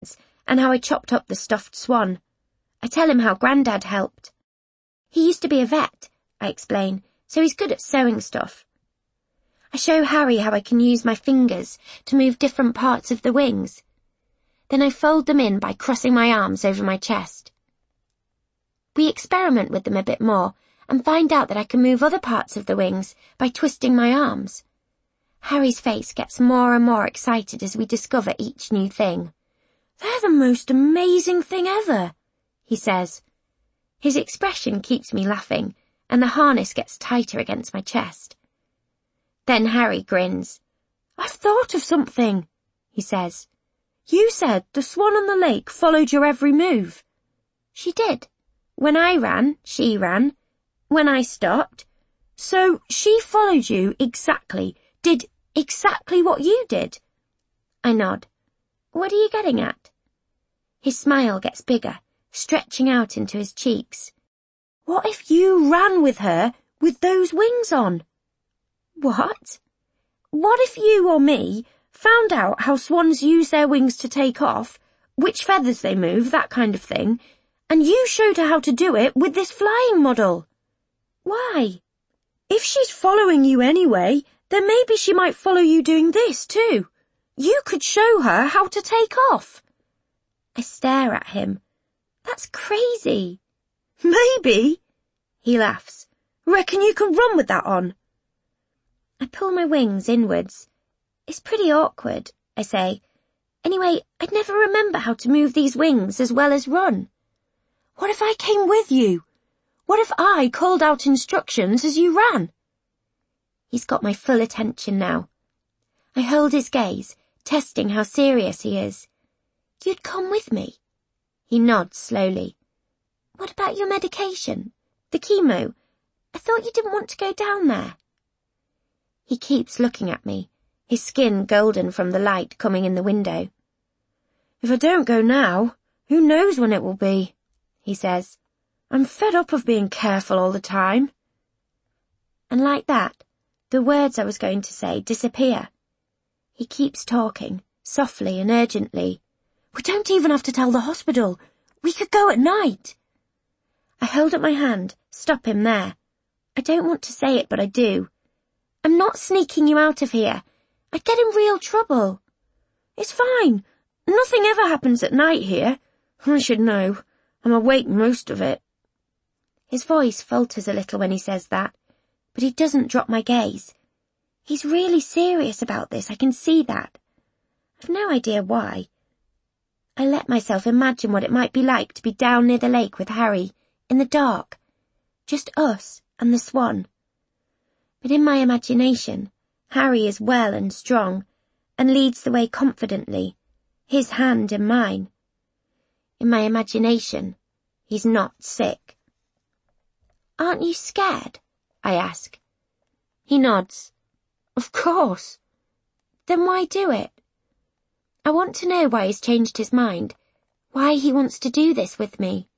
bits and how I chopped up the stuffed swan. I tell him how Grandad helped. He used to be a vet, I explain, so he's good at sewing stuff. I show Harry how I can use my fingers to move different parts of the wings. Then I fold them in by crossing my arms over my chest. We experiment with them a bit more and find out that I can move other parts of the wings by twisting my arms. Harry's face gets more and more excited as we discover each new thing. "They're the most amazing thing ever," he says. His expression keeps me laughing, and the harness gets tighter against my chest. Then Harry grins. "I've thought of something," he says. "You said the swan on the lake followed your every move." "She did. When I ran, she ran. When I stopped." "So she followed you did exactly what you did?" I nod. "What are you getting at?" His smile gets bigger, stretching out into his cheeks. "What if you ran with her with those wings on?" "What?" "What if you or me found out how swans use their wings to take off, which feathers they move, that kind of thing, and you showed her how to do it with this flying model?" "Why?" "If she's following you anyway, then maybe she might follow you doing this too. You could show her how to take off." I stare at him. "That's crazy." "Maybe," he laughs. "Reckon you can run with that on?" I pull my wings inwards. "It's pretty awkward," I say. "Anyway, I'd never remember how to move these wings as well as run." "What if I came with you? What if I called out instructions as you ran?" He's got my full attention now. I hold his gaze, testing how serious he is. "You'd come with me?" He nods slowly. "What about your medication? The chemo? I thought you didn't want to go down there." He keeps looking at me, his skin golden from the light coming in the window. "If I don't go now, who knows when it will be," he says. "I'm fed up of being careful all the time." And like that, the words I was going to say disappear. He keeps talking, softly and urgently. "We don't even have to tell the hospital. We could go at night." I hold up my hand, stop him there. I don't want to say it, but I do. "I'm not sneaking you out of here. I'd get in real trouble." "It's fine. Nothing ever happens at night here. I should know. I'm awake most of it." His voice falters a little when he says that, but he doesn't drop my gaze. He's really serious about this, I can see that. I've no idea why. I let myself imagine what it might be like to be down near the lake with Harry, in the dark, just us and the swan. But in my imagination, Harry is well and strong, and leads the way confidently, his hand in mine. In my imagination, he's not sick. "Aren't you scared?" I ask. He nods. "Of course." "Then why do it?" I want to know why he's changed his mind, why he wants to do this with me.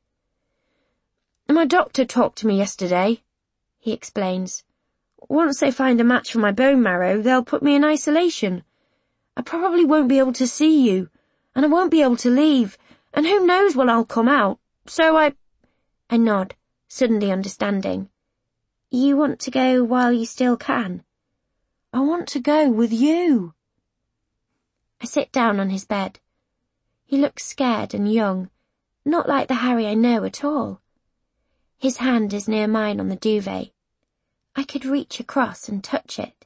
"My doctor talked to me yesterday," he explains. "Once they find a match for my bone marrow, they'll put me in isolation. I probably won't be able to see you, and I won't be able to leave, and who knows when I'll come out, so I nod, suddenly understanding. "You want to go while you still can?" "I want to go with you." I sit down on his bed. He looks scared and young, not like the Harry I know at all. His hand is near mine on the duvet. I could reach across and touch it.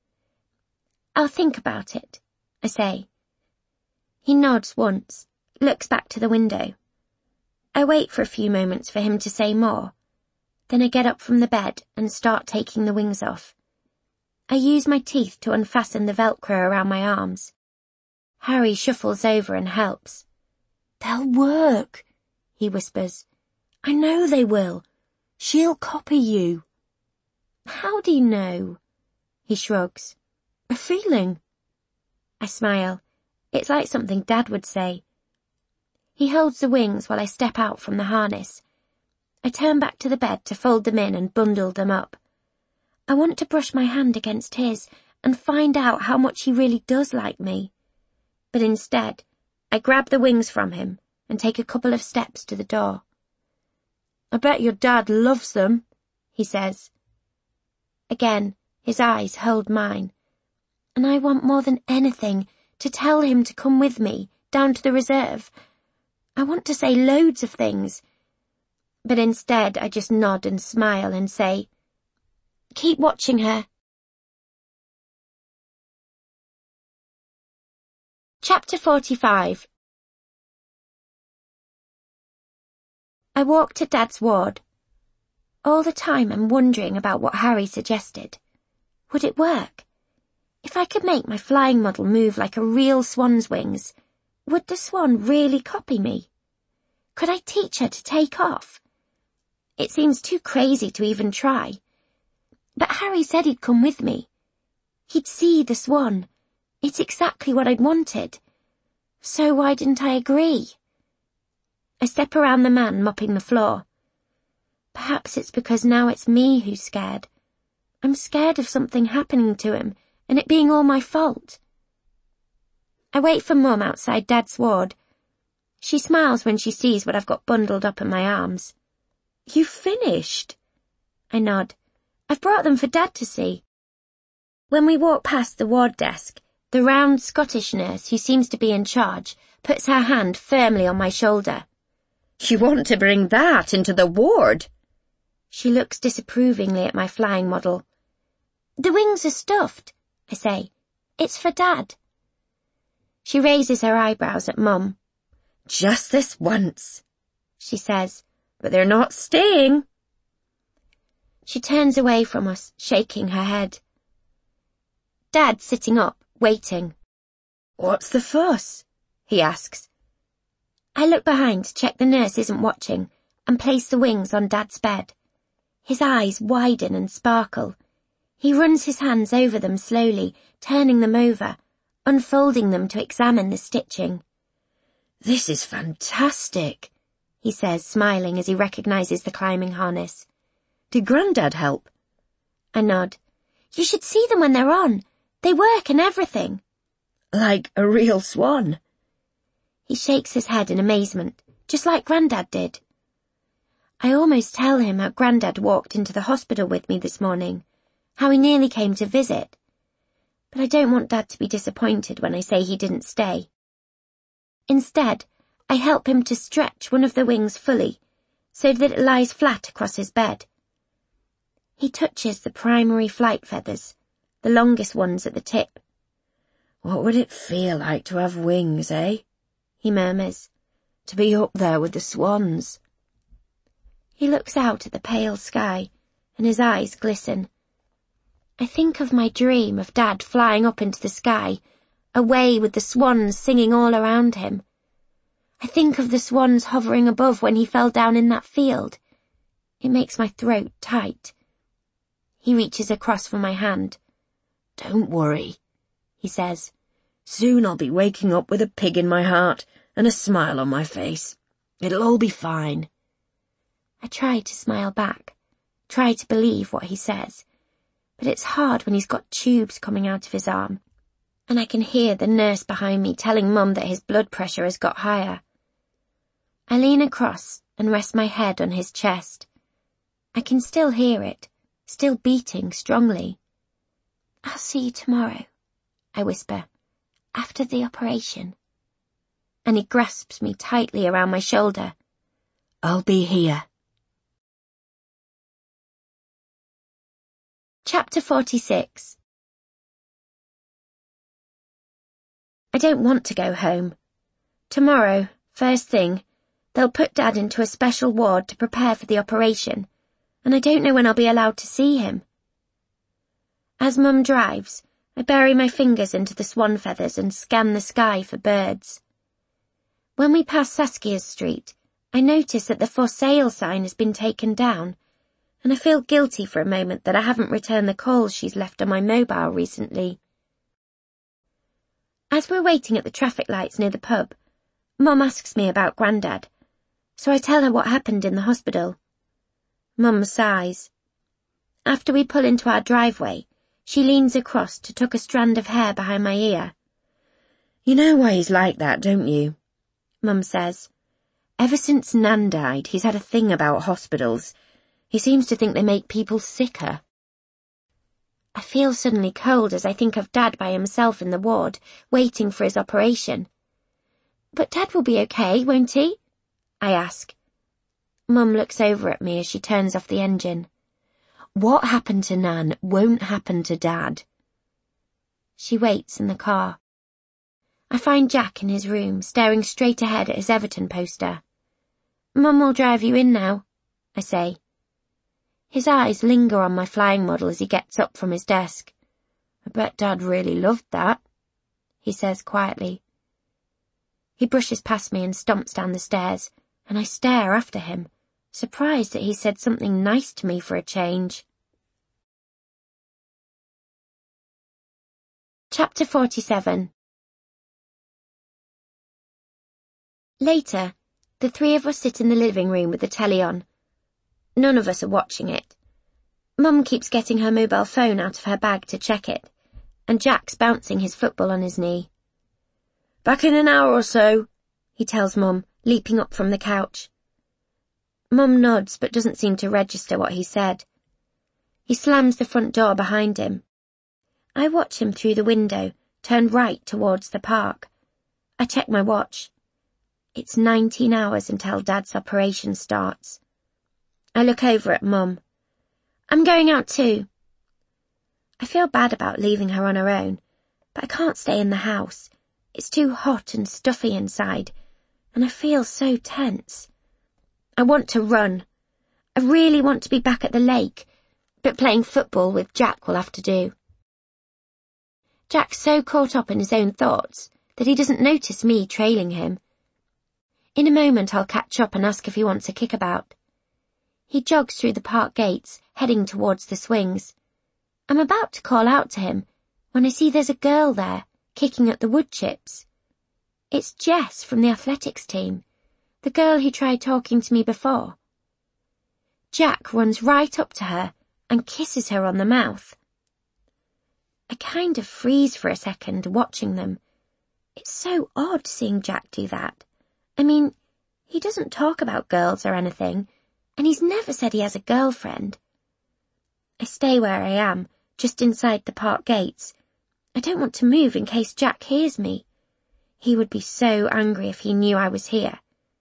"I'll think about it," I say. He nods once, looks back to the window. I wait for a few moments for him to say more. Then I get up from the bed and start taking the wings off. I use my teeth to unfasten the Velcro around my arms. Harry shuffles over and helps. "They'll work," he whispers. "I know they will. She'll copy you." "How do you know?" He shrugs. "A feeling." I smile. It's like something Dad would say. He holds the wings while I step out from the harness. I turn back to the bed to fold them in and bundle them up. I want to brush my hand against his and find out how much he really does like me. But instead, I grab the wings from him and take a couple of steps to the door. I bet your dad loves them, he says. Again, his eyes hold mine, and I want more than anything to tell him to come with me down to the reserve. I want to say loads of things, but instead I just nod and smile and say, "Keep watching her." Chapter 45. I walk to Dad's ward. All the time I'm wondering about what Harry suggested. Would it work? If I could make my flying model move like a real swan's wings, would the swan really copy me? Could I teach her to take off? It seems too crazy to even try. But Harry said he'd come with me. He'd see the swan. It's exactly what I'd wanted. So why didn't I agree? I step around the man mopping the floor. Perhaps it's because now it's me who's scared. I'm scared of something happening to him and it being all my fault. I wait for Mum outside Dad's ward. She smiles when she sees what I've got bundled up in my arms. "You've finished?" I nod. "I've brought them for Dad to see." When we walk past the ward desk, the round Scottish nurse who seems to be in charge puts her hand firmly on my shoulder. "You want to bring that into the ward?" She looks disapprovingly at my flying model. "The wings are stuffed," I say. "It's for Dad." She raises her eyebrows at Mum. "Just this once," she says. "But they're not staying." She turns away from us, shaking her head. Dad's sitting up, waiting. "What's the fuss?" he asks. I look behind to check the nurse isn't watching and place the wings on Dad's bed. His eyes widen and sparkle. He runs his hands over them slowly, turning them over, unfolding them to examine the stitching. "This is fantastic," he says, smiling as he recognizes the climbing harness. "Did Grandad help?" I nod. "You should see them when they're on. They work and everything." "Like a real swan?" He shakes his head in amazement, just like Grandad did. I almost tell him how Grandad walked into the hospital with me this morning, how he nearly came to visit. But I don't want Dad to be disappointed when I say he didn't stay. Instead, I help him to stretch one of the wings fully, so that it lies flat across his bed. He touches the primary flight feathers, the longest ones at the tip. "What would it feel like to have wings, eh?" he murmurs. "To be up there with the swans." He looks out at the pale sky, and his eyes glisten. I think of my dream of Dad flying up into the sky, away with the swans singing all around him. I think of the swans hovering above when he fell down in that field. It makes my throat tight. He reaches across for my hand. "Don't worry," he says. "Soon I'll be waking up with a pig in my heart and a smile on my face. It'll all be fine." I try to smile back, try to believe what he says, but it's hard when he's got tubes coming out of his arm, and I can hear the nurse behind me telling Mum that his blood pressure has got higher. I lean across and rest my head on his chest. I can still hear it, still beating strongly. "I'll see you tomorrow," I whisper, "after the operation." And he grasps me tightly around my shoulder. "I'll be here." Chapter 46. I don't want to go home. Tomorrow, first thing, they'll put Dad into a special ward to prepare for the operation, and I don't know when I'll be allowed to see him. As Mum drives, I bury my fingers into the swan feathers and scan the sky for birds. When we pass Saskia's Street, I notice that the for sale sign has been taken down, and I feel guilty for a moment that I haven't returned the calls she's left on my mobile recently. As we're waiting at the traffic lights near the pub, Mum asks me about Grandad, so I tell her what happened in the hospital. Mum sighs. After we pull into our driveway, she leans across to tuck a strand of hair behind my ear. You know why he's like that, don't you? Mum says. Ever since Nan died, he's had a thing about hospitals. He seems to think they make people sicker. I feel suddenly cold as I think of Dad by himself in the ward, waiting for his operation. But Dad will be okay, won't he? I ask. Mum looks over at me as she turns off the engine. What happened to Nan won't happen to Dad. She waits in the car. I find Jack in his room, staring straight ahead at his Everton poster. Mum will drive you in now, I say. His eyes linger on my flying model as he gets up from his desk. I bet Dad really loved that, he says quietly. He brushes past me and stomps down the stairs, and I stare after him, surprised that he said something nice to me for a change. Chapter 47. Later, the three of us sit in the living room with the telly on. None of us are watching it. Mum keeps getting her mobile phone out of her bag to check it, and Jack's bouncing his football on his knee. Back in an hour or so, he tells Mum, leaping up from the couch. Mum nods but doesn't seem to register what he said. He slams the front door behind him. I watch him through the window, turn right towards the park. I check my watch. It's 19 hours until Dad's operation starts. I look over at Mum. I'm going out too. I feel bad about leaving her on her own, but I can't stay in the house. It's too hot and stuffy inside, and I feel so tense. I want to run. I really want to be back at the lake, but playing football with Jack will have to do. Jack's so caught up in his own thoughts that he doesn't notice me trailing him. In a moment I'll catch up and ask if he wants a kickabout. He jogs through the park gates, heading towards the swings. I'm about to call out to him when I see there's a girl there, kicking at the wood chips. It's Jess from the athletics team, the girl who tried talking to me before. Jack runs right up to her and kisses her on the mouth. I kind of freeze for a second watching them. It's so odd seeing Jack do that. I mean, he doesn't talk about girls or anything, and he's never said he has a girlfriend. I stay where I am, just inside the park gates. I don't want to move in case Jack hears me. He would be so angry if he knew I was here.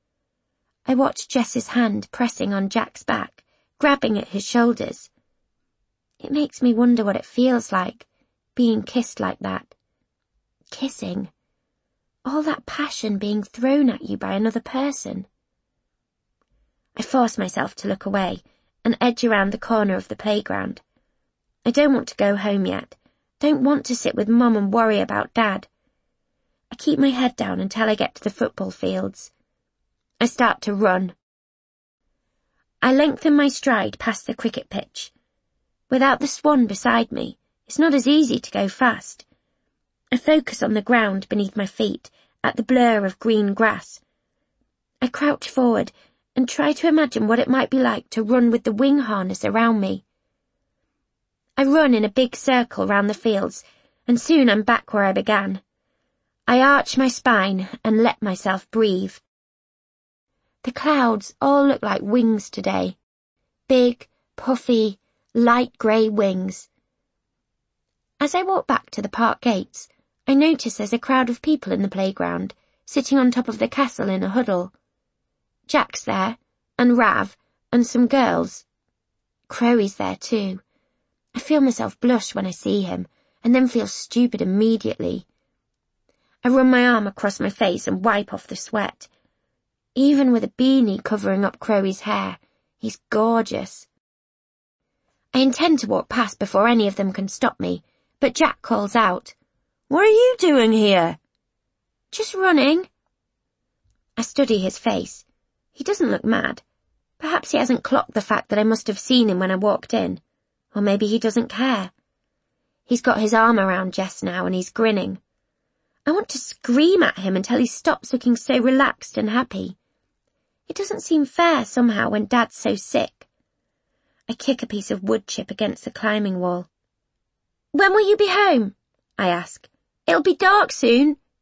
I watch Jess's hand pressing on Jack's back, grabbing at his shoulders. It makes me wonder what it feels like, being kissed like that. Kissing. All that passion being thrown at you by another person. I force myself to look away and edge around the corner of the playground. I don't want to go home yet. Don't want to sit with Mum and worry about Dad. I keep my head down until I get to the football fields. I start to run. I lengthen my stride past the cricket pitch. Without the Swan beside me, it's not as easy to go fast. I focus on the ground beneath my feet, at the blur of green grass. I crouch forward and try to imagine what it might be like to run with the wing harness around me. I run in a big circle round the fields, and soon I'm back where I began. I arch my spine and let myself breathe. The clouds all look like wings today. Big, puffy, light grey wings. As I walk back to the park gates, I notice there's a crowd of people in the playground, sitting on top of the castle in a huddle. Jack's there, and Rav, and some girls. Crowie's there too. I feel myself blush when I see him, and then feel stupid immediately. I run my arm across my face and wipe off the sweat. Even with a beanie covering up Crowie's hair, he's gorgeous. I intend to walk past before any of them can stop me, but Jack calls out, "What are you doing here?" "Just running." I study his face. He doesn't look mad. Perhaps he hasn't clocked the fact that I must have seen him when I walked in. Or maybe he doesn't care. He's got his arm around Jess now and he's grinning. I want to scream at him until he stops looking so relaxed and happy. It doesn't seem fair somehow when Dad's so sick. I kick a piece of wood chip against the climbing wall. "When will you be home?" I ask. "It'll be dark soon,"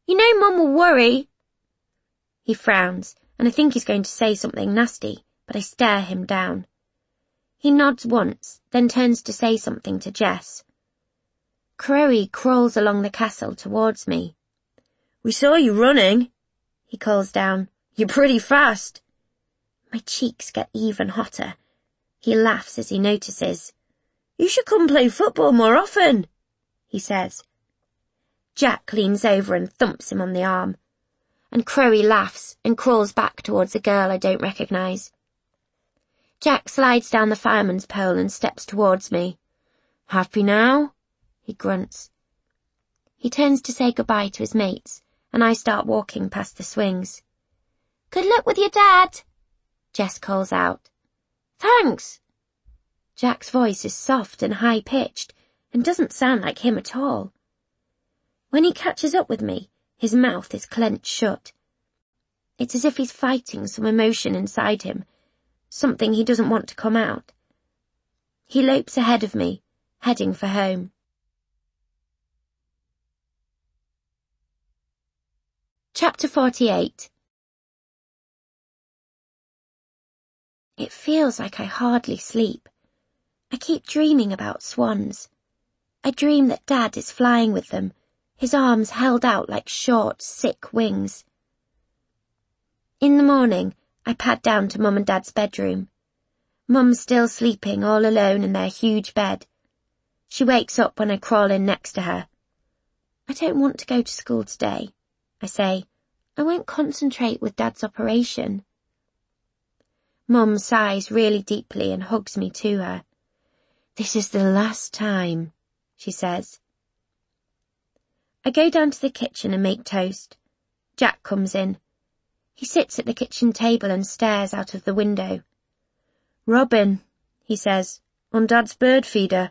You know Mum will worry. He frowns, and I think he's going to say something nasty, but I stare him down. He nods once, then turns to say something to Jess. Crowy crawls along the castle towards me. We saw you running, he calls down. You're pretty fast. My cheeks get even hotter. He laughs as he notices. You should come play football more often, he says. Jack leans over and thumps him on the arm, and Crowy laughs and crawls back towards a girl I don't recognise. Jack slides down the fireman's pole and steps towards me. Happy now? He grunts. He turns to say goodbye to his mates, and I start walking past the swings. Good luck with your dad, Jess calls out. Thanks. Jack's voice is soft and high-pitched and doesn't sound like him at all. When he catches up with me, his mouth is clenched shut. It's as if he's fighting some emotion inside him, something he doesn't want to come out. He lopes ahead of me, heading for home. Chapter 48. It feels like I hardly sleep. I keep dreaming about swans. I dream that Dad is flying with them, his arms held out like short, sick wings. In the morning, I pad down to Mum and Dad's bedroom. Mum's still sleeping all alone in their huge bed. She wakes up when I crawl in next to her. I don't want to go to school today, I say. I won't concentrate with Dad's operation. Mum sighs really deeply and hugs me to her. This is the last time, she says. I go down to the kitchen and make toast. Jack comes in. He sits at the kitchen table and stares out of the window. Robin, he says, on Dad's bird feeder.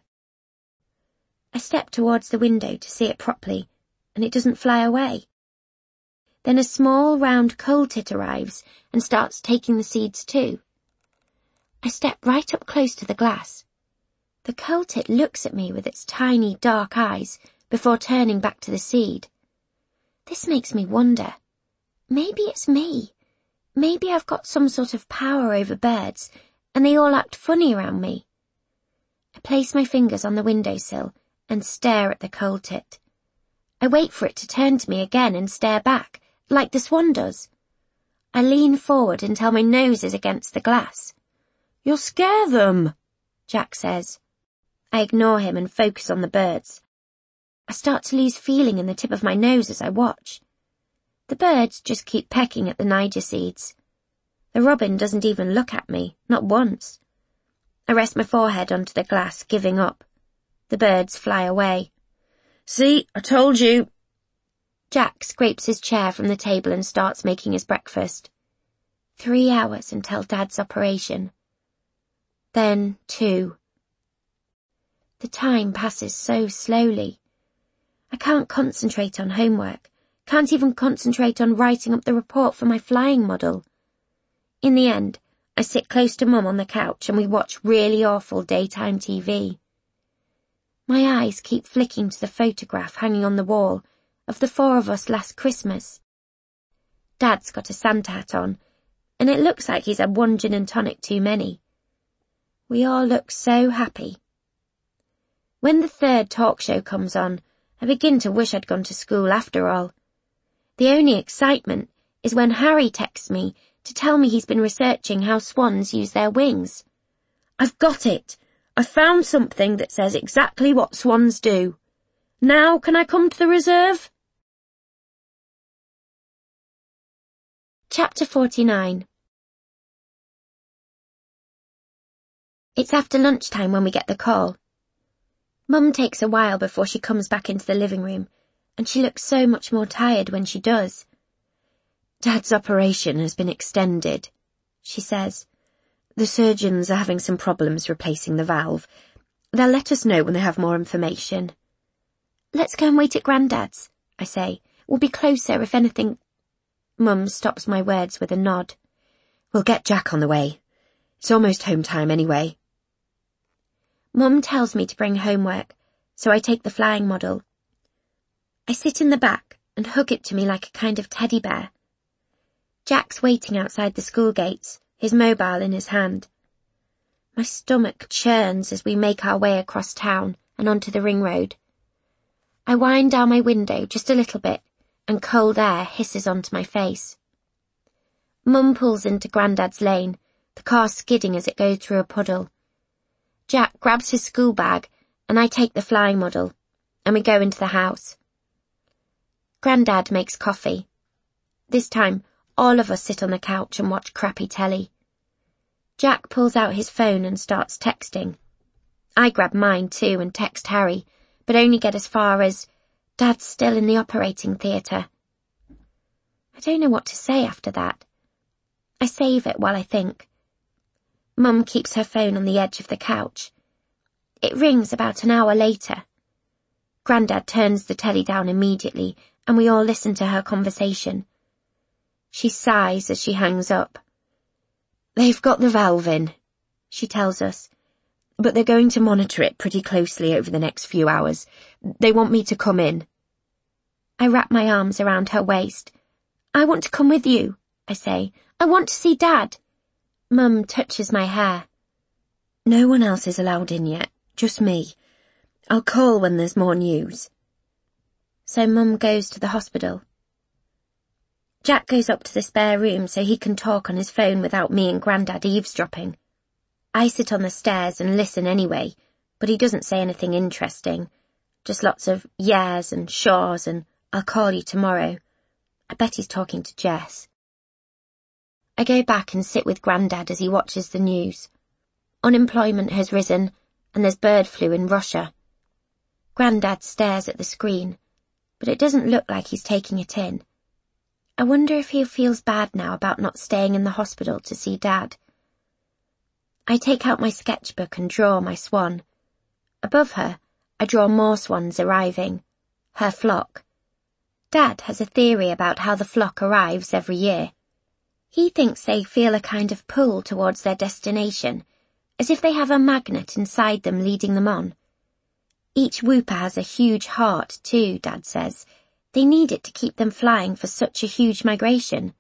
I step towards the window to see it properly, and it doesn't fly away. Then a small round coal tit arrives and starts taking the seeds too. I step right up close to the glass. The coal tit looks at me with its tiny dark eyes before turning back to the seed. This makes me wonder. Maybe it's me. Maybe I've got some sort of power over birds and they all act funny around me. I place my fingers on the windowsill and stare at the coal tit. I wait for it to turn to me again and stare back, like the swan does. I lean forward until my nose is against the glass. You'll scare them, Jack says. I ignore him and focus on the birds. I start to lose feeling in the tip of my nose as I watch. The birds just keep pecking at the Niger seeds. The robin doesn't even look at me, not once. I rest my forehead onto the glass, giving up. The birds fly away. See, I told you. Jack scrapes his chair from the table and starts making his breakfast. 3 hours until Dad's operation. Then 2. The time passes so slowly. I can't concentrate on homework, can't even concentrate on writing up the report for my flying model. In the end, I sit close to Mum on the couch and we watch really awful daytime TV. My eyes keep flicking to the photograph hanging on the wall of the 4 of us last Christmas. Dad's got a Santa hat on, and it looks like he's had 1 gin and tonic too many. We all look so happy. When the 3rd talk show comes on, I begin to wish I'd gone to school after all. The only excitement is when Harry texts me to tell me he's been researching how swans use their wings. I've got it. I found something that says exactly what swans do. Now can I come to the reserve? Chapter 49. It's after lunchtime when we get the call. Mum takes a while before she comes back into the living room, and she looks so much more tired when she does. Dad's operation has been extended, she says. The surgeons are having some problems replacing the valve. They'll let us know when they have more information. Let's go and wait at Grandad's, I say. We'll be closer if anything. Mum stops my words with a nod. We'll get Jack on the way. It's almost home time anyway. Mum tells me to bring homework, so I take the flying model. I sit in the back, and hug it to me like a kind of teddy bear. Jack's waiting outside the school gates, his mobile in his hand. My stomach churns as we make our way across town and onto the ring road. I wind down my window just a little bit, and cold air hisses onto my face. Mum pulls into Grandad's lane, the car skidding as it goes through a puddle. Jack grabs his school bag, and I take the flying model, and we go into the house. Grandad makes coffee. This time, all of us sit on the couch and watch crappy telly. Jack pulls out his phone and starts texting. I grab mine too and text Harry, but only get as far as, "Dad's still in the operating theatre." I don't know what to say after that. I save it while I think. Mum keeps her phone on the edge of the couch. It rings about an hour later. Grandad turns the telly down immediately, and we all listen to her conversation. She sighs as she hangs up. "They've got the valve in," she tells us, "but they're going to monitor it pretty closely over the next few hours. They want me to come in." I wrap my arms around her waist. "I want to come with you," I say. "I want to see Dad." Mum touches my hair. "No one else is allowed in yet, just me. I'll call when there's more news." So Mum goes to the hospital. Jack goes up to the spare room so he can talk on his phone without me and Grandad eavesdropping. I sit on the stairs and listen anyway, but he doesn't say anything interesting. Just lots of yeahs and shaws and "I'll call you tomorrow." I bet he's talking to Jess. I go back and sit with Grandad as he watches the news. Unemployment has risen, and there's bird flu in Russia. Grandad stares at the screen, but it doesn't look like he's taking it in. I wonder if he feels bad now about not staying in the hospital to see Dad. I take out my sketchbook and draw my swan. Above her, I draw more swans arriving. Her flock. Dad has a theory about how the flock arrives every year. He thinks they feel a kind of pull towards their destination, as if they have a magnet inside them leading them on. Each whooper has a huge heart too, Dad says. They need it to keep them flying for such a huge migration.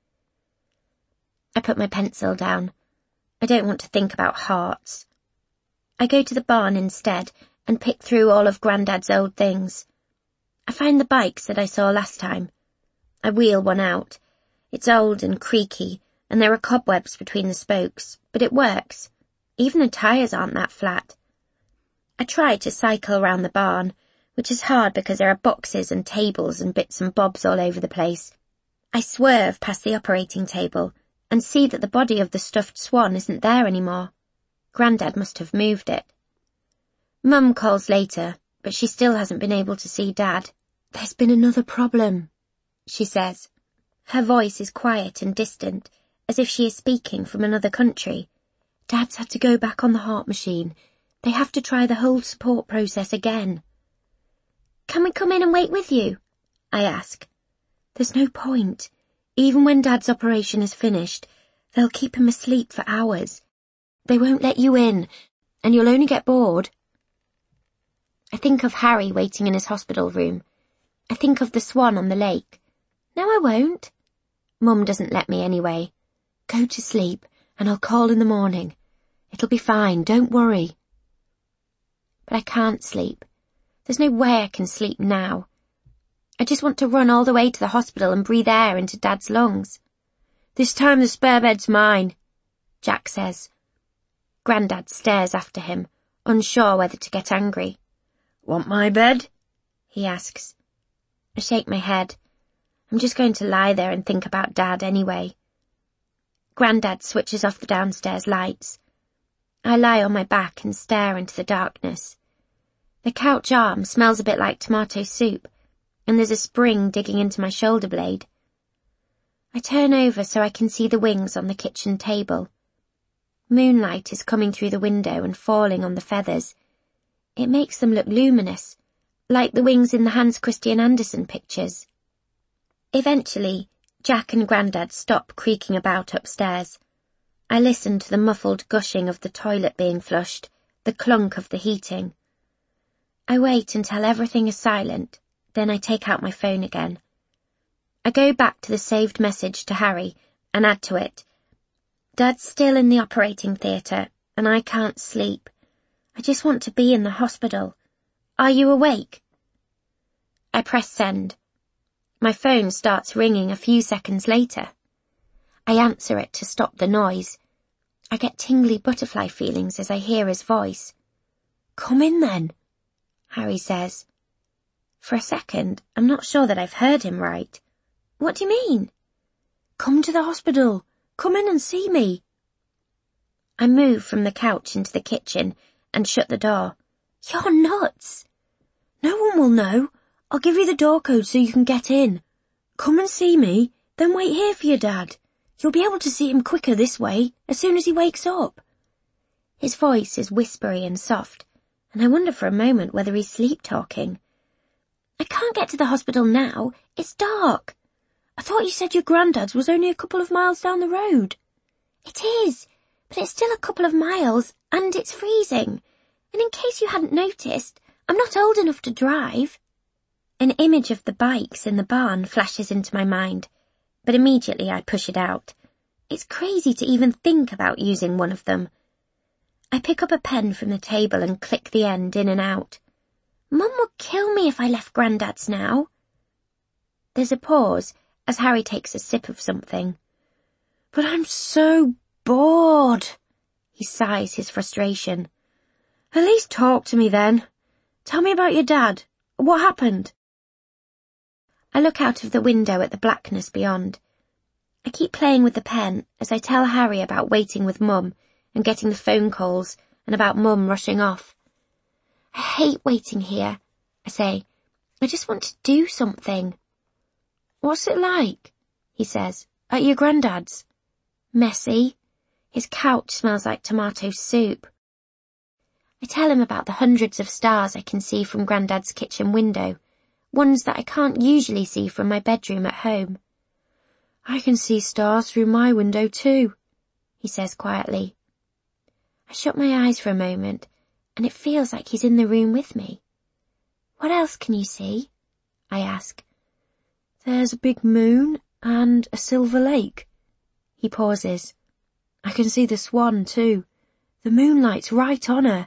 I put my pencil down. I don't want to think about hearts. I go to the barn instead and pick through all of Grandad's old things. I find the bikes that I saw last time. I wheel one out. It's old and creaky, and there are cobwebs between the spokes, but it works. Even the tyres aren't that flat. I try to cycle around the barn, which is hard because there are boxes and tables and bits and bobs all over the place. I swerve past the operating table and see that the body of the stuffed swan isn't there anymore. Grandad must have moved it. Mum calls later, but she still hasn't been able to see Dad. "There's been another problem," she says. Her voice is quiet and distant, as if she is speaking from another country. "Dad's had to go back on the heart machine. They have to try the whole support process again." "Can we come in and wait with you?" I ask. "There's no point. Even when Dad's operation is finished, they'll keep him asleep for hours. They won't let you in, and you'll only get bored." I think of Harry waiting in his hospital room. I think of the swan on the lake. "No, I won't." Mum doesn't let me anyway. "Go to sleep, and I'll call in the morning. It'll be fine, don't worry." But I can't sleep. There's no way I can sleep now. I just want to run all the way to the hospital and breathe air into Dad's lungs. "This time the spare bed's mine," Jack says. Grandad stares after him, unsure whether to get angry. "Want my bed?" he asks. I shake my head. I'm just going to lie there and think about Dad anyway. Grandad switches off the downstairs lights. I lie on my back and stare into the darkness. The couch arm smells a bit like tomato soup, and there's a spring digging into my shoulder blade. I turn over so I can see the wings on the kitchen table. Moonlight is coming through the window and falling on the feathers. It makes them look luminous, like the wings in the Hans Christian Andersen pictures. Eventually, Jack and Grandad stop creaking about upstairs. I listen to the muffled gushing of the toilet being flushed, the clunk of the heating. I wait until everything is silent, then I take out my phone again. I go back to the saved message to Harry and add to it, Dad's still in the operating theatre and I can't sleep. I just want to be in the hospital. Are you awake? I press send. My phone starts ringing a few seconds later. I answer it to stop the noise. I get tingly butterfly feelings as I hear his voice. Come in then, Harry says. For a second, I'm not sure that I've heard him right. What do you mean? Come to the hospital. Come in and see me. I move from the couch into the kitchen and shut the door. You're nuts. No one will know. I'll give you the door code so you can get in. Come and see me, then wait here for your dad. You'll be able to see him quicker this way, as soon as he wakes up. His voice is whispery and soft, and I wonder for a moment whether he's sleep-talking. I can't get to the hospital now. It's dark. I thought you said your granddad's was only a couple of miles down the road. It is, but it's still a couple of miles, and it's freezing. And in case you hadn't noticed, I'm not old enough to drive. An image of the bikes in the barn flashes into my mind, but immediately I push it out. It's crazy to even think about using one of them. I pick up a pen from the table and click the end in and out. Mum would kill me if I left Grandad's now. There's a pause as Harry takes a sip of something. But I'm so bored. He sighs his frustration. At least talk to me then. Tell me about your dad. What happened? I look out of the window at the blackness beyond. I keep playing with the pen as I tell Harry about waiting with Mum and getting the phone calls and about Mum rushing off. I hate waiting here, I say. I just want to do something. What's it like? He says. At your granddad's? Messy. His couch smells like tomato soup. I tell him about the hundreds of stars I can see from Grandad's kitchen window, ones that I can't usually see from my bedroom at home. I can see stars through my window too, he says quietly. I shut my eyes for a moment, and it feels like he's in the room with me. What else can you see? I ask. There's a big moon and a silver lake. He pauses. I can see the swan too. The moonlight's right on her.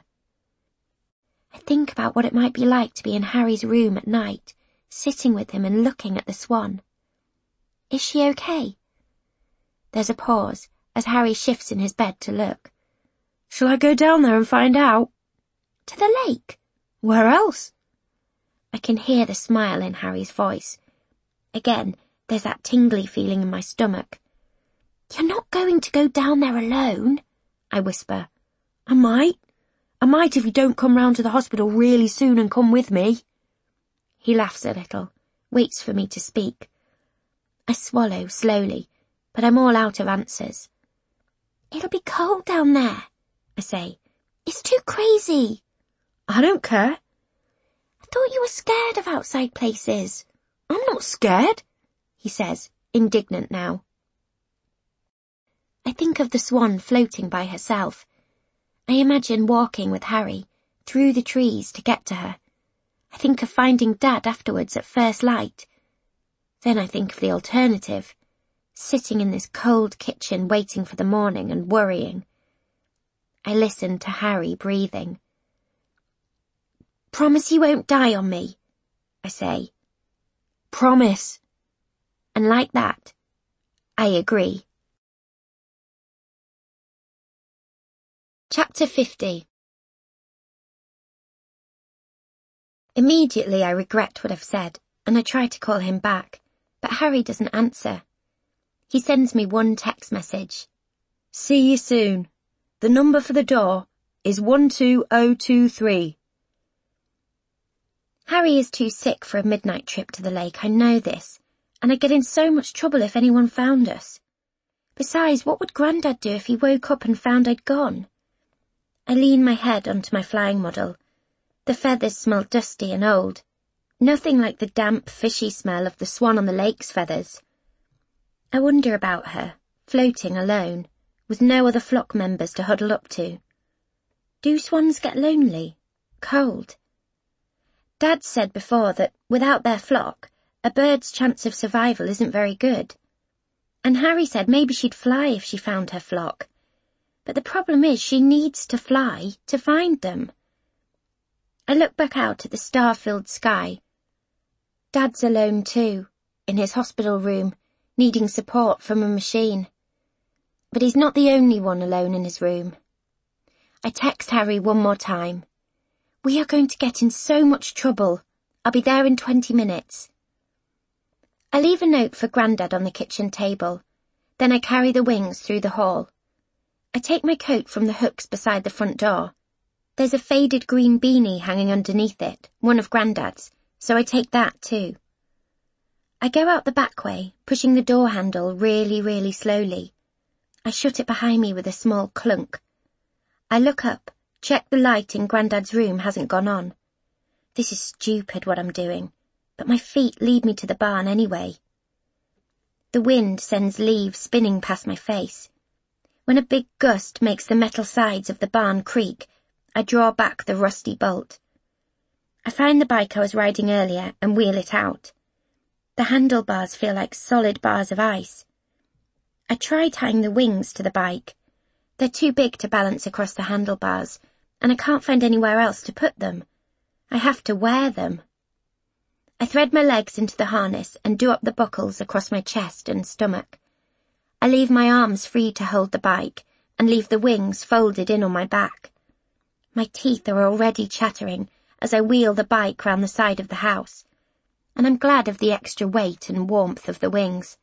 I think about what it might be like to be in Harry's room at night, sitting with him and looking at the swan. Is she okay? There's a pause as Harry shifts in his bed to look. Shall I go down there and find out? To the lake? Where else? I can hear the smile in Harry's voice. Again, there's that tingly feeling in my stomach. You're not going to go down there alone, I whisper. I might if you don't come round to the hospital really soon and come with me. He laughs a little, waits for me to speak. I swallow slowly, but I'm all out of answers. It'll be cold down there, I say. It's too crazy. I don't care. I thought you were scared of outside places. I'm not scared, he says, indignant now. I think of the swan floating by herself. I imagine walking with Harry through the trees to get to her. I think of finding Dad afterwards at first light. Then I think of the alternative, sitting in this cold kitchen waiting for the morning and worrying. I listen to Harry breathing. Promise you won't die on me, I say. Promise. And like that, I agree. Chapter 50. Immediately I regret what I've said, and I try to call him back, but Harry doesn't answer. He sends me one text message. See you soon. The number for the door is 12023. Harry is too sick for a midnight trip to the lake, I know this, and I'd get in so much trouble if anyone found us. Besides, what would Grandad do if he woke up and found I'd gone? I lean my head onto my flying model. The feathers smell dusty and old. Nothing like the damp, fishy smell of the swan on the lake's feathers. I wonder about her, floating alone, with no other flock members to huddle up to. Do swans get lonely? Cold? Dad said before that, without their flock, A bird's chance of survival isn't very good. And Harry said maybe she'd fly if she found her flock. But the problem is she needs to fly to find them. I look back out at the star-filled sky. Dad's alone too, in his hospital room, needing support from a machine. But he's not the only one alone in his room. I text Harry one more time. We are going to get in so much trouble. I'll be there in 20 minutes. I leave a note for Grandad on the kitchen table. Then I carry the wings through the hall. I take my coat from the hooks beside the front door. There's a faded green beanie hanging underneath it, one of Grandad's, so I take that too. I go out the back way, pushing the door handle really, really slowly. I shut it behind me with a small clunk. I look up, check the light in Grandad's room hasn't gone on. This is stupid what I'm doing, but my feet lead me to the barn anyway. The wind sends leaves spinning past my face. When a big gust makes the metal sides of the barn creak, I draw back the rusty bolt. I find the bike I was riding earlier and wheel it out. The handlebars feel like solid bars of ice. I try tying the wings to the bike. They're too big to balance across the handlebars, and I can't find anywhere else to put them. I have to wear them. I thread my legs into the harness and do up the buckles across my chest and stomach. I leave my arms free to hold the bike and leave the wings folded in on my back. My teeth are already chattering as I wheel the bike round the side of the house, and I'm glad of the extra weight and warmth of the wings.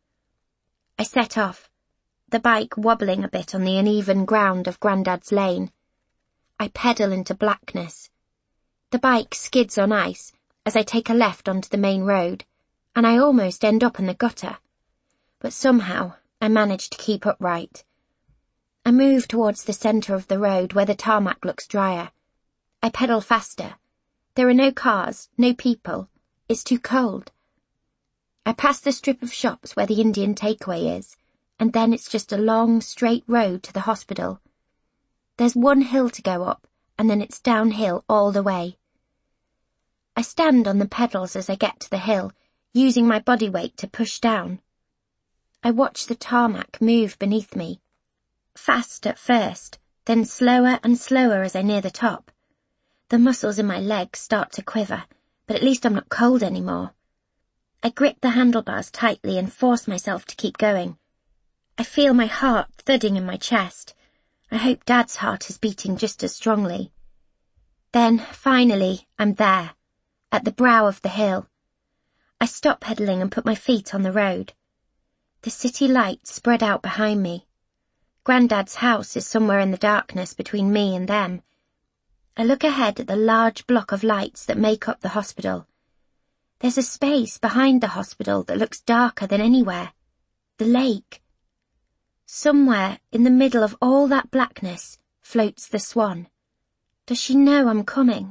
I set off, the bike wobbling a bit on the uneven ground of Grandad's lane. I pedal into blackness. The bike skids on ice as I take a left onto the main road, and I almost end up in the gutter. But somehow I manage to keep upright. I move towards the centre of the road where the tarmac looks drier. I pedal faster. There are no cars, no people. It's too cold. I pass the strip of shops where the Indian takeaway is, and then it's just a long, straight road to the hospital. There's one hill to go up, and then it's downhill all the way. I stand on the pedals as I get to the hill, using my body weight to push down. I watch the tarmac move beneath me. Fast at first, then slower and slower as I near the top. The muscles in my legs start to quiver, but at least I'm not cold anymore. I grip the handlebars tightly and force myself to keep going. I feel my heart thudding in my chest. I hope Dad's heart is beating just as strongly. Then, finally, I'm there, at the brow of the hill. I stop pedaling and put my feet on the road. The city lights spread out behind me. Grandad's house is somewhere in the darkness between me and them. I look ahead at the large block of lights that make up the hospital. There's a space behind the hospital that looks darker than anywhere. The lake. Somewhere in the middle of all that blackness floats the Swan. Does she know I'm coming?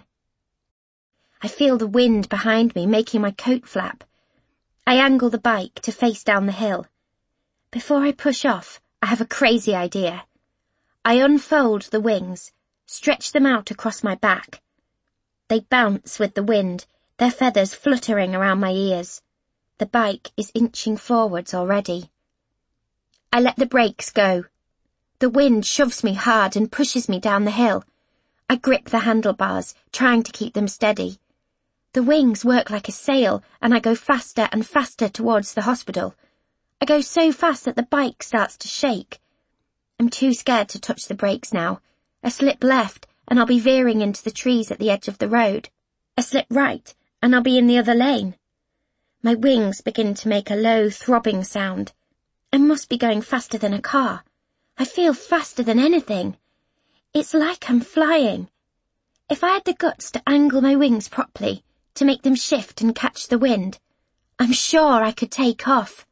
I feel the wind behind me making my coat flap. I angle the bike to face down the hill. Before I push off, I have a crazy idea. I unfold the wings, stretch them out across my back. They bounce with the wind, their feathers fluttering around my ears. The bike is inching forwards already. I let the brakes go. The wind shoves me hard and pushes me down the hill. I grip the handlebars, trying to keep them steady. The wings work like a sail, and I go faster and faster towards the hospital. I go so fast that the bike starts to shake. I'm too scared to touch the brakes now. I slip left, and I'll be veering into the trees at the edge of the road. I slip right, and I'll be in the other lane. My wings begin to make a low, throbbing sound. I must be going faster than a car. I feel faster than anything. It's like I'm flying. If I had the guts to angle my wings properly, to make them shift and catch the wind, I'm sure I could take off.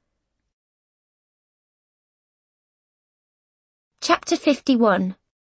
Chapter 51.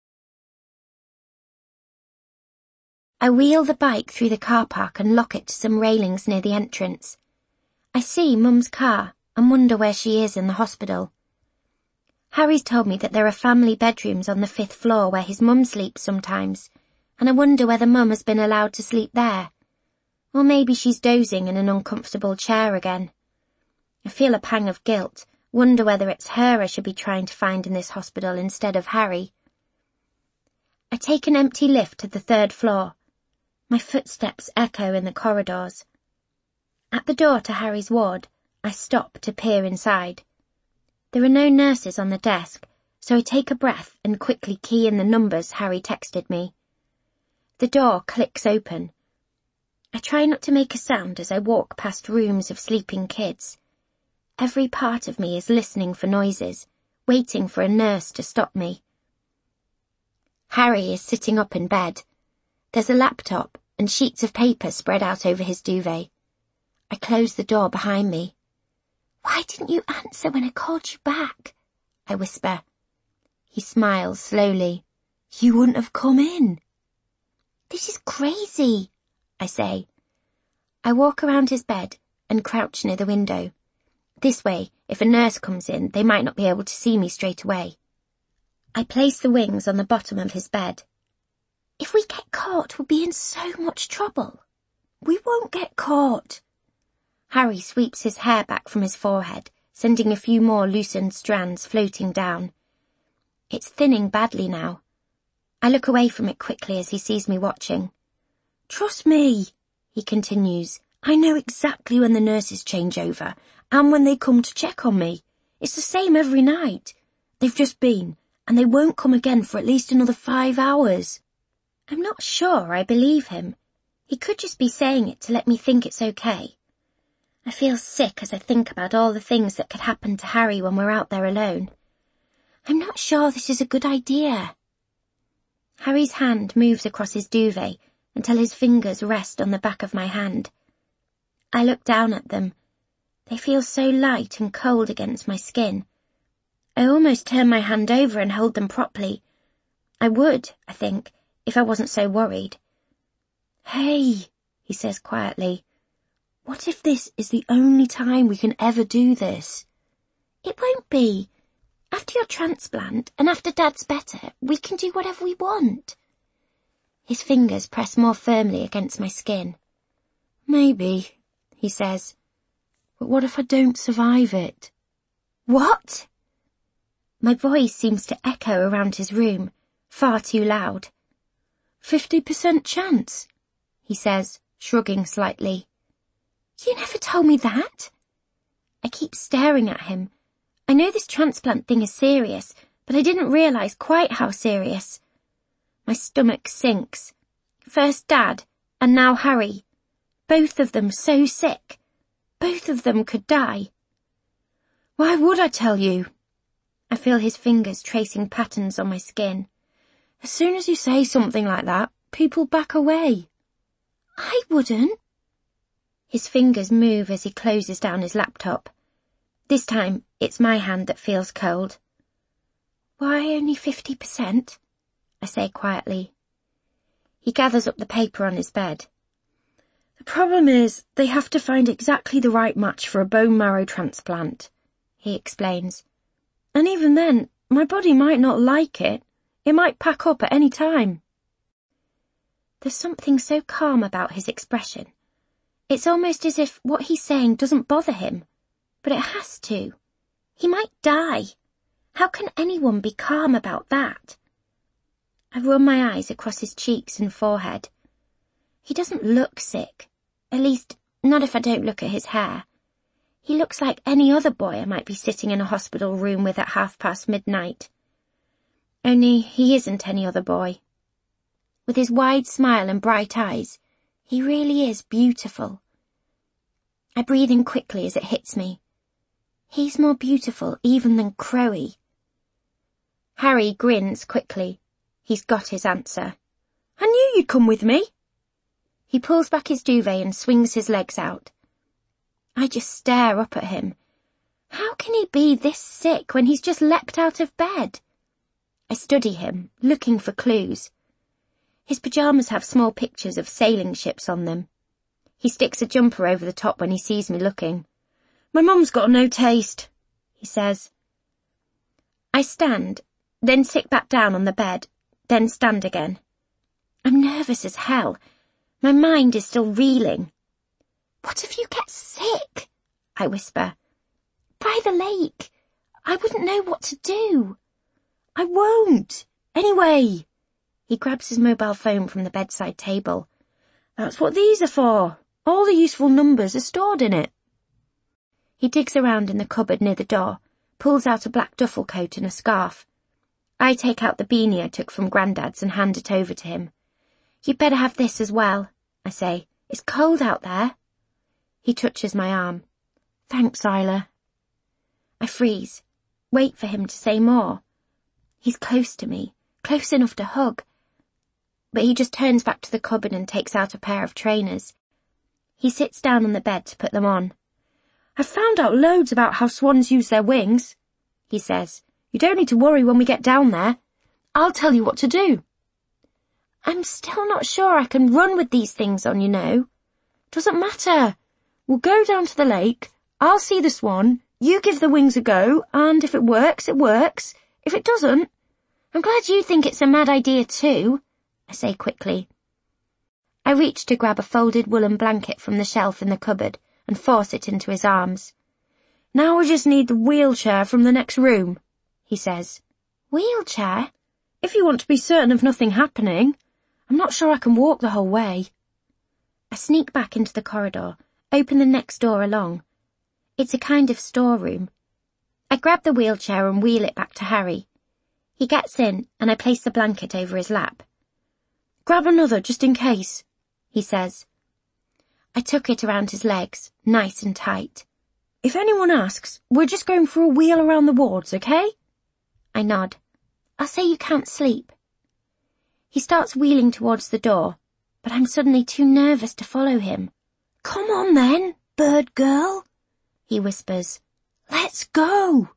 I wheel the bike through the car park and lock it to some railings near the entrance. I see Mum's car and wonder where she is in the hospital. Harry's told me that there are family bedrooms on the 5th floor where his mum sleeps sometimes, and I wonder whether Mum has been allowed to sleep there. Or maybe she's dozing in an uncomfortable chair again. I feel a pang of guilt, wonder whether it's her I should be trying to find in this hospital instead of Harry. I take an empty lift to the 3rd floor. My footsteps echo in the corridors. At the door to Harry's ward, I stop to peer inside. There are no nurses on the desk, so I take a breath and quickly key in the numbers Harry texted me. The door clicks open. I try not to make a sound as I walk past rooms of sleeping kids. Every part of me is listening for noises, waiting for a nurse to stop me. Harry is sitting up in bed. There's a laptop and sheets of paper spread out over his duvet. I close the door behind me. "Why didn't you answer when I called you back?" I whisper. He smiles slowly. "You wouldn't have come in." "This is crazy," I say. I walk around his bed and crouch near the window. This way, if a nurse comes in, they might not be able to see me straight away. I place the wings on the bottom of his bed. "If we get caught, we'll be in so much trouble." "We won't get caught." Harry sweeps his hair back from his forehead, sending a few more loosened strands floating down. It's thinning badly now. I look away from it quickly as he sees me watching. "Trust me," he continues. "I know exactly when the nurses change over, and when they come to check on me. It's the same every night. They've just been, and they won't come again for at least another 5 hours. I'm not sure I believe him. He could just be saying it to let me think it's okay. I feel sick as I think about all the things that could happen to Harry when we're out there alone. I'm not sure this is a good idea. Harry's hand moves across his duvet until his fingers rest on the back of my hand. I look down at them. They feel so light and cold against my skin. I almost turn my hand over and hold them properly. I would, I think, if I wasn't so worried. "Hey," he says quietly, "what if this is the only time we can ever do this?" "It won't be. After your transplant and after Dad's better, we can do whatever we want." His fingers press more firmly against my skin. "Maybe," he says, "but what if I don't survive it?" "What?" My voice seems to echo around his room, far too loud. 50% chance, he says, shrugging slightly. "You never told me that." I keep staring at him. I know this transplant thing is serious, but I didn't realise quite how serious. My stomach sinks. First Dad, and now Harry. Both of them so sick. Both of them could die. "Why would I tell you?" I feel his fingers tracing patterns on my skin. "As soon as you say something like that, people back away." "I wouldn't." His fingers move as he closes down his laptop. This time, it's my hand that feels cold. "Why only 50%? I say quietly. He gathers up the paper on his bed. "The problem is, they have to find exactly the right match for a bone marrow transplant," he explains. "And even then, my body might not like it. It might pack up at any time." There's something so calm about his expression. It's almost as if what he's saying doesn't bother him. But it has to. He might die. How can anyone be calm about that? I run my eyes across his cheeks and forehead. He doesn't look sick. At least, not if I don't look at his hair. He looks like any other boy I might be sitting in a hospital room with at midnight. Only he isn't any other boy. With his wide smile and bright eyes, he really is beautiful. I breathe in quickly as it hits me. He's more beautiful even than Crowe. Harry grins quickly. He's got his answer. "I knew you'd come with me." He pulls back his duvet and swings his legs out. I just stare up at him. How can he be this sick when he's just leapt out of bed? I study him, looking for clues. His pyjamas have small pictures of sailing ships on them. He sticks a jumper over the top when he sees me looking. "My mum's got no taste," he says. I stand, then sit back down on the bed, then stand again. I'm nervous as hell. My mind is still reeling. What if you get sick? I whisper. By the lake. I wouldn't know what to do. I won't. Anyway. He grabs his mobile phone from the bedside table. That's what these are for. All the useful numbers are stored in it. He digs around in the cupboard near the door, pulls out a black duffel coat and a scarf. I take out the beanie I took from Grandad's and hand it over to him. You'd better have this as well, I say. It's cold out there. He touches my arm. Thanks, Isla. I freeze, wait for him to say more. He's close to me, close enough to hug. But he just turns back to the cupboard and takes out a pair of trainers. He sits down on the bed to put them on. I've found out loads about how swans use their wings, he says. You don't need to worry when we get down there. I'll tell you what to do. I'm still not sure I can run with these things on, you know. Doesn't matter. We'll go down to the lake. I'll see the swan. You give the wings a go, and if it works, it works. If it doesn't, I'm glad you think it's a mad idea too, I say quickly. I reach to grab a folded woolen blanket from the shelf in the cupboard and force it into his arms. Now we just need the wheelchair from the next room, he says. Wheelchair? If you want to be certain of nothing happening. I'm not sure I can walk the whole way. I sneak back into the corridor, open the next door along. It's a kind of storeroom. I grab the wheelchair and wheel it back to Harry. He gets in and I place the blanket over his lap. Grab another just in case, he says. I tuck it around his legs, nice and tight. If anyone asks, we're just going for a wheel around the wards, okay? I nod. I'll say you can't sleep. He starts wheeling towards the door, but I'm suddenly too nervous to follow him. Come on then, bird girl, he whispers. Let's go.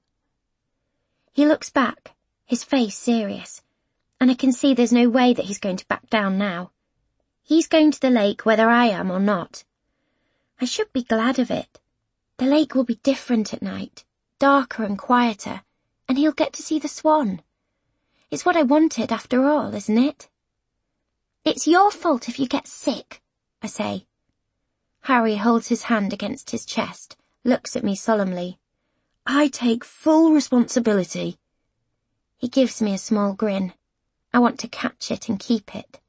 He looks back, his face serious, and I can see there's no way that he's going to back down now. He's going to the lake whether I am or not. I should be glad of it. The lake will be different at night, darker and quieter, and he'll get to see the swan. It's what I wanted after all, isn't it? It's your fault if you get sick, I say. Harry holds his hand against his chest, looks at me solemnly. I take full responsibility. He gives me a small grin. I want to catch it and keep it.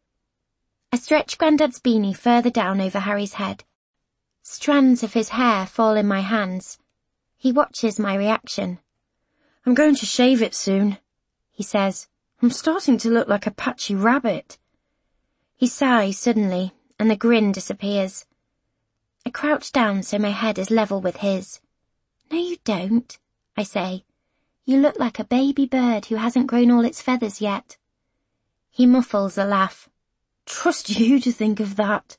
I stretch Grandad's beanie further down over Harry's head. Strands of his hair fall in my hands. He watches my reaction. I'm going to shave it soon, he says. I'm starting to look like a patchy rabbit. He sighs suddenly, and the grin disappears. I crouch down so my head is level with his. No, you don't, I say. You look like a baby bird who hasn't grown all its feathers yet. He muffles a laugh. Trust you to think of that.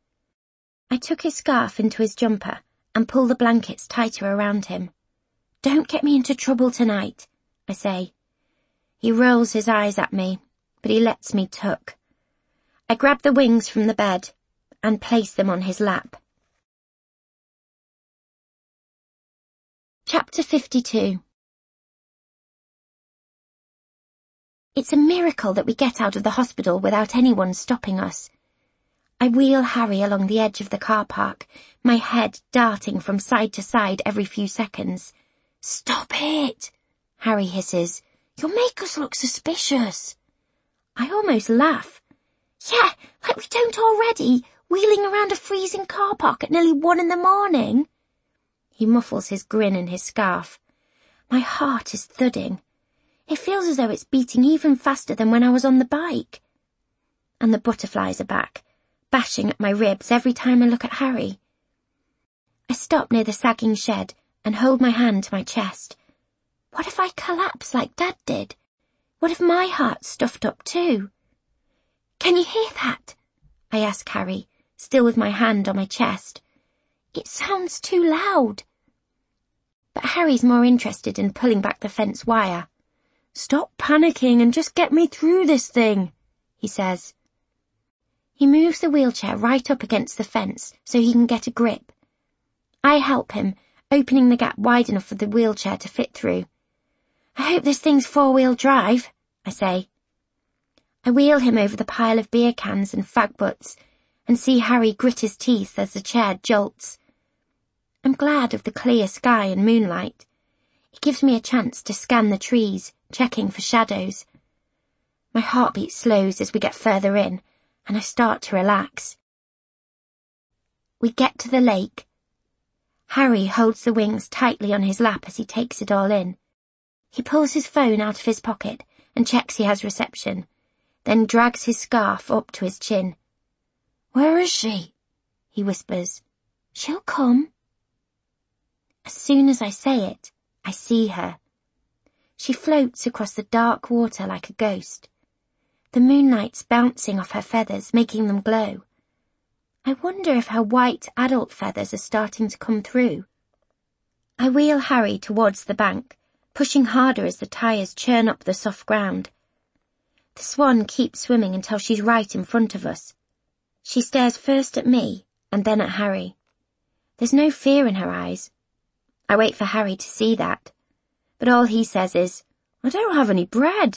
I tuck his scarf into his jumper and pull the blankets tighter around him. Don't get me into trouble tonight, I say. He rolls his eyes at me, but he lets me tuck. I grab the wings from the bed and place them on his lap. Chapter 52. It's a miracle that we get out of the hospital without anyone stopping us. I wheel Harry along the edge of the car park, my head darting from side to side every few seconds. Stop it, Harry hisses. You'll make us look suspicious. I almost laugh. Yeah, like we don't already, wheeling around a freezing car park at nearly 1 a.m. He muffles his grin in his scarf. My heart is thudding. It feels as though it's beating even faster than when I was on the bike. And the butterflies are back, bashing at my ribs every time I look at Harry. I stop near the sagging shed and hold my hand to my chest. What if I collapse like Dad did? What if my heart's stuffed up too? Can you hear that? I ask Harry, still with my hand on my chest. It sounds too loud. But Harry's more interested in pulling back the fence wire. Stop panicking and just get me through this thing, he says. He moves the wheelchair right up against the fence so he can get a grip. I help him, opening the gap wide enough for the wheelchair to fit through. I hope this thing's 4-wheel drive, I say. I wheel him over the pile of beer cans and fag butts and see Harry grit his teeth as the chair jolts. I'm glad of the clear sky and moonlight. It gives me a chance to scan the trees, checking for shadows. My heartbeat slows as we get further in, and I start to relax. We get to the lake. Harry holds the wings tightly on his lap as he takes it all in. He pulls his phone out of his pocket and checks he has reception, then drags his scarf up to his chin. "Where is she?" he whispers. "She'll come." As soon as I say it, I see her. She floats across the dark water like a ghost. The moonlight's bouncing off her feathers, making them glow. I wonder if her white adult feathers are starting to come through. I wheel Harry towards the bank, pushing harder as the tyres churn up the soft ground. The swan keeps swimming until she's right in front of us. She stares first at me and then at Harry. There's no fear in her eyes. I wait for Harry to see that, but all he says is, "I don't have any bread."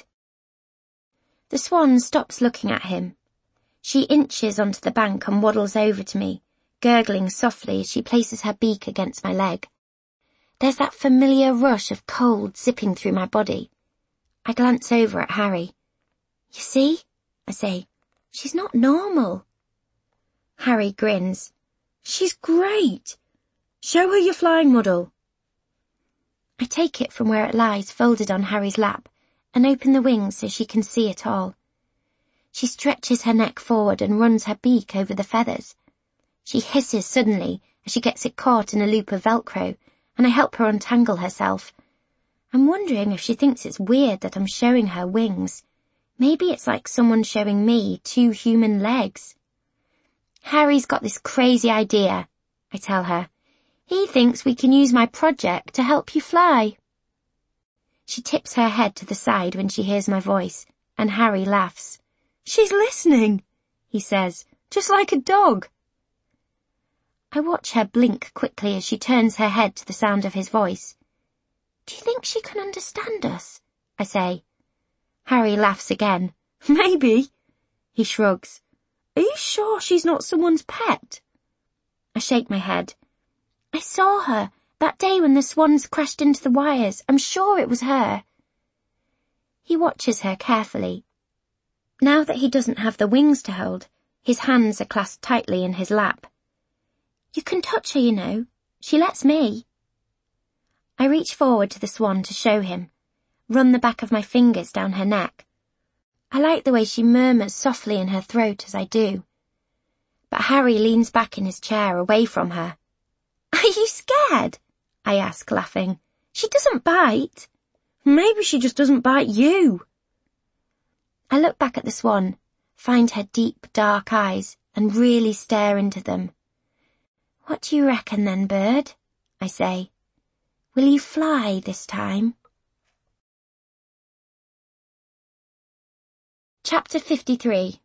The swan stops looking at him. She inches onto the bank and waddles over to me, gurgling softly as she places her beak against my leg. There's that familiar rush of cold zipping through my body. I glance over at Harry. "You see?" I say. "She's not normal." Harry grins. "She's great. Show her your flying model." I take it from where it lies folded on Harry's lap and open the wings so she can see it all. She stretches her neck forward and runs her beak over the feathers. She hisses suddenly as she gets it caught in a loop of Velcro, and I help her untangle herself. I'm wondering if she thinks it's weird that I'm showing her wings. Maybe it's like someone showing me 2 human legs. "Harry's got this crazy idea," I tell her. "He thinks we can use my project to help you fly." She tips her head to the side when she hears my voice, and Harry laughs. "She's listening," he says, "just like a dog." I watch her blink quickly as she turns her head to the sound of his voice. "Do you think she can understand us?" I say. Harry laughs again. "Maybe." He shrugs. "Are you sure she's not someone's pet?" I shake my head. "I saw her that day when the swans crashed into the wires. I'm sure it was her." He watches her carefully. Now that he doesn't have the wings to hold, his hands are clasped tightly in his lap. "You can touch her, you know. She lets me." I reach forward to the swan to show him, run the back of my fingers down her neck. I like the way she murmurs softly in her throat as I do. But Harry leans back in his chair away from her. "Are you scared?" I ask, laughing. "She doesn't bite." "Maybe she just doesn't bite you." I look back at the swan, find her deep, dark eyes, and really stare into them. "What do you reckon then, bird?" I say. "Will you fly this time?" Chapter 53.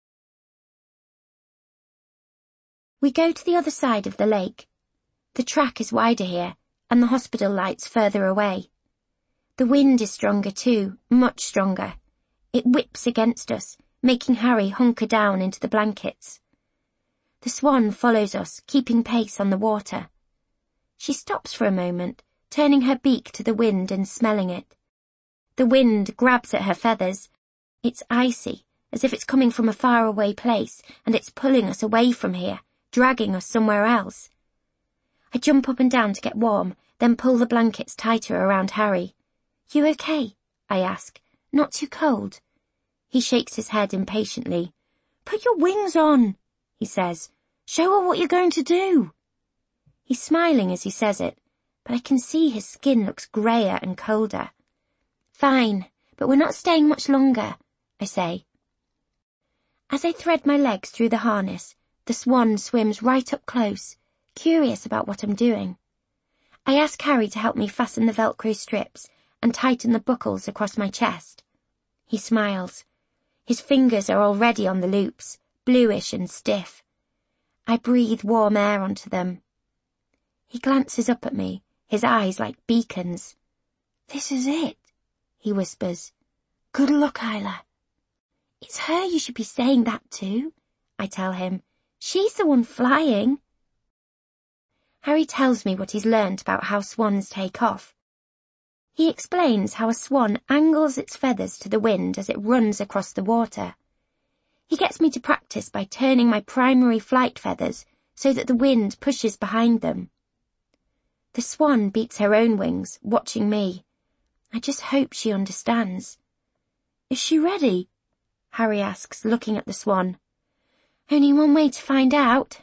We go to the other side of the lake. The track is wider here, and the hospital lights further away. The wind is stronger too, much stronger. It whips against us, making Harry hunker down into the blankets. The swan follows us, keeping pace on the water. She stops for a moment, turning her beak to the wind and smelling it. The wind grabs at her feathers. It's icy, as if it's coming from a faraway place, and it's pulling us away from here, dragging us somewhere else. I jump up and down to get warm, then pull the blankets tighter around Harry. "You okay?" I ask. "Not too cold?" He shakes his head impatiently. "Put your wings on," he says. "Show her what you're going to do." He's smiling as he says it, but I can see his skin looks greyer and colder. "Fine, but we're not staying much longer," I say. As I thread my legs through the harness, the swan swims right up close, curious about what I'm doing. I ask Harry to help me fasten the Velcro strips and tighten the buckles across my chest. He smiles. His fingers are already on the loops, bluish and stiff. I breathe warm air onto them. He glances up at me, his eyes like beacons. "This is it," he whispers. "Good luck, Isla." "It's her you should be saying that to," I tell him. She's the one flying. Harry tells me what he's learnt about how swans take off. He explains how a swan angles its feathers to the wind as it runs across the water. He gets me to practice by turning my primary flight feathers so that the wind pushes behind them. The swan beats her own wings, watching me. I just hope she understands. Is she ready? Harry asks, looking at the swan. Only one way to find out.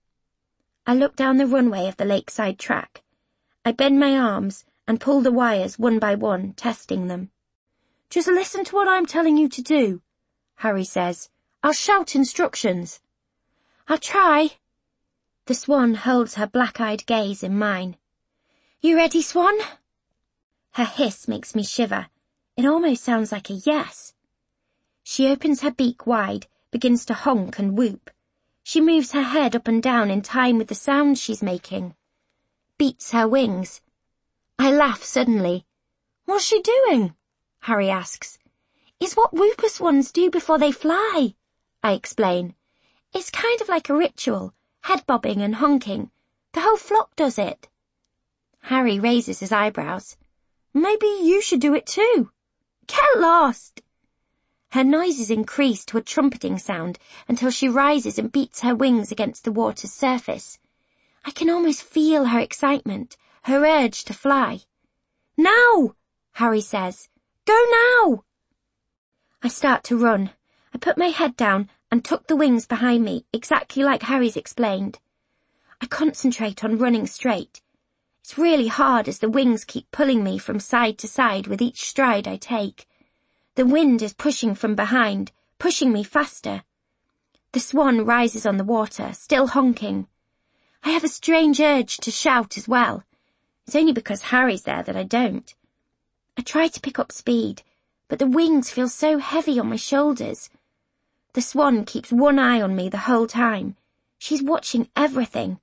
I look down the runway of the lakeside track. I bend my arms and pull the wires one by one, testing them. Just listen to what I'm telling you to do, Harry says. I'll shout instructions. I'll try. The swan holds her black-eyed gaze in mine. You ready, Swan? Her hiss makes me shiver. It almost sounds like a yes. She opens her beak wide, begins to honk and whoop. She moves her head up and down in time with the sound she's making. Beats her wings. I laugh suddenly. What's she doing? Harry asks. It's what whooper swans do before they fly, I explain. It's kind of like a ritual, head bobbing and honking. The whole flock does it. Harry raises his eyebrows. Maybe you should do it too. Get lost! Her noises increase to a trumpeting sound until she rises and beats her wings against the water's surface. I can almost feel her excitement, her urge to fly. Now, Harry says. Go now! I start to run. I put my head down and tuck the wings behind me, exactly like Harry's explained. I concentrate on running straight. It's really hard as the wings keep pulling me from side to side with each stride I take. The wind is pushing from behind, pushing me faster. The swan rises on the water, still honking. I have a strange urge to shout as well. It's only because Harry's there that I don't. I try to pick up speed, but the wings feel so heavy on my shoulders. The swan keeps one eye on me the whole time. She's watching everything.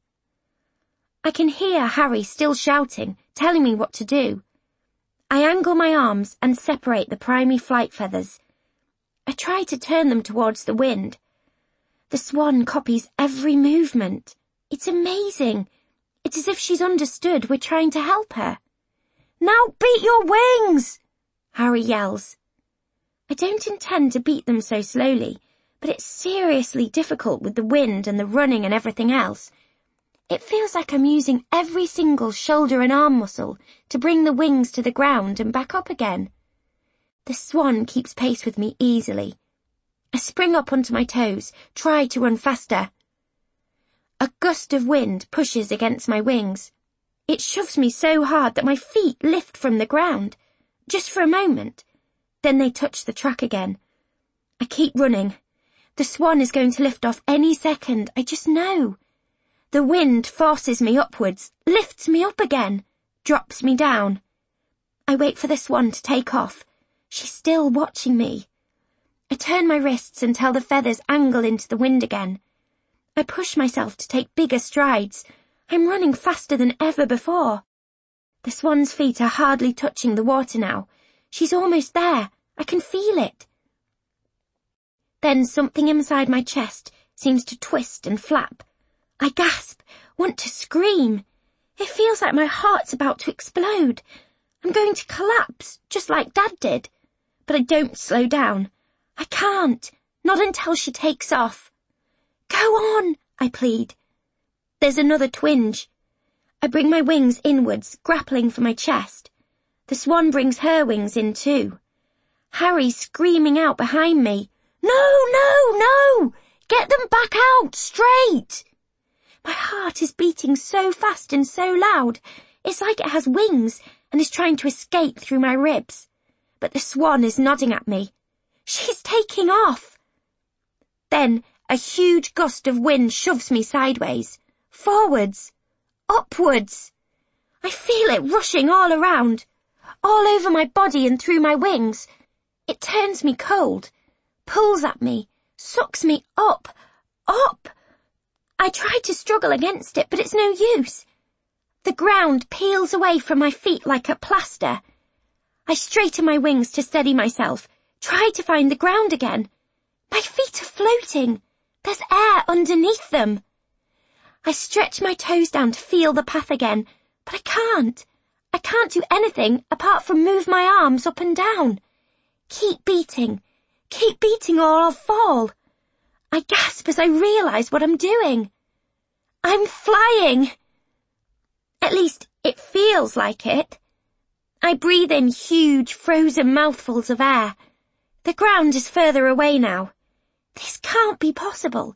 I can hear Harry still shouting, telling me what to do. I angle my arms and separate the primary flight feathers. I try to turn them towards the wind. The swan copies every movement. It's amazing. It's as if she's understood we're trying to help her. Now beat your wings! Harry yells. I don't intend to beat them so slowly, but it's seriously difficult with the wind and the running and everything else. It feels like I'm using every single shoulder and arm muscle to bring the wings to the ground and back up again. The swan keeps pace with me easily. I spring up onto my toes, try to run faster. A gust of wind pushes against my wings. It shoves me so hard that my feet lift from the ground, just for a moment. Then they touch the track again. I keep running. The swan is going to lift off any second, I just know. The wind forces me upwards, lifts me up again, drops me down. I wait for the swan to take off. She's still watching me. I turn my wrists until the feathers angle into the wind again. I push myself to take bigger strides. I'm running faster than ever before. The swan's feet are hardly touching the water now. She's almost there. I can feel it. Then something inside my chest seems to twist and flap. I gasp, want to scream. It feels like my heart's about to explode. I'm going to collapse, just like Dad did. But I don't slow down. I can't, not until she takes off. Go on, I plead. There's another twinge. I bring my wings inwards, grappling for my chest. The swan brings her wings in too. Harry's screaming out behind me. No, no, no! Get them back out, straight! My heart is beating so fast and so loud. It's like it has wings and is trying to escape through my ribs. But the swan is nodding at me. She's taking off. Then a huge gust of wind shoves me sideways, forwards, upwards. I feel it rushing all around, all over my body and through my wings. It turns me cold, pulls at me, sucks me up, up. I try to struggle against it, but it's no use. The ground peels away from my feet like a plaster. I straighten my wings to steady myself, try to find the ground again. My feet are floating. There's air underneath them. I stretch my toes down to feel the path again, but I can't. I can't do anything apart from move my arms up and down. Keep beating or I'll fall. I gasp as I realise what I'm doing. I'm flying. At least it feels like it. I breathe in huge, frozen mouthfuls of air. The ground is further away now. This can't be possible.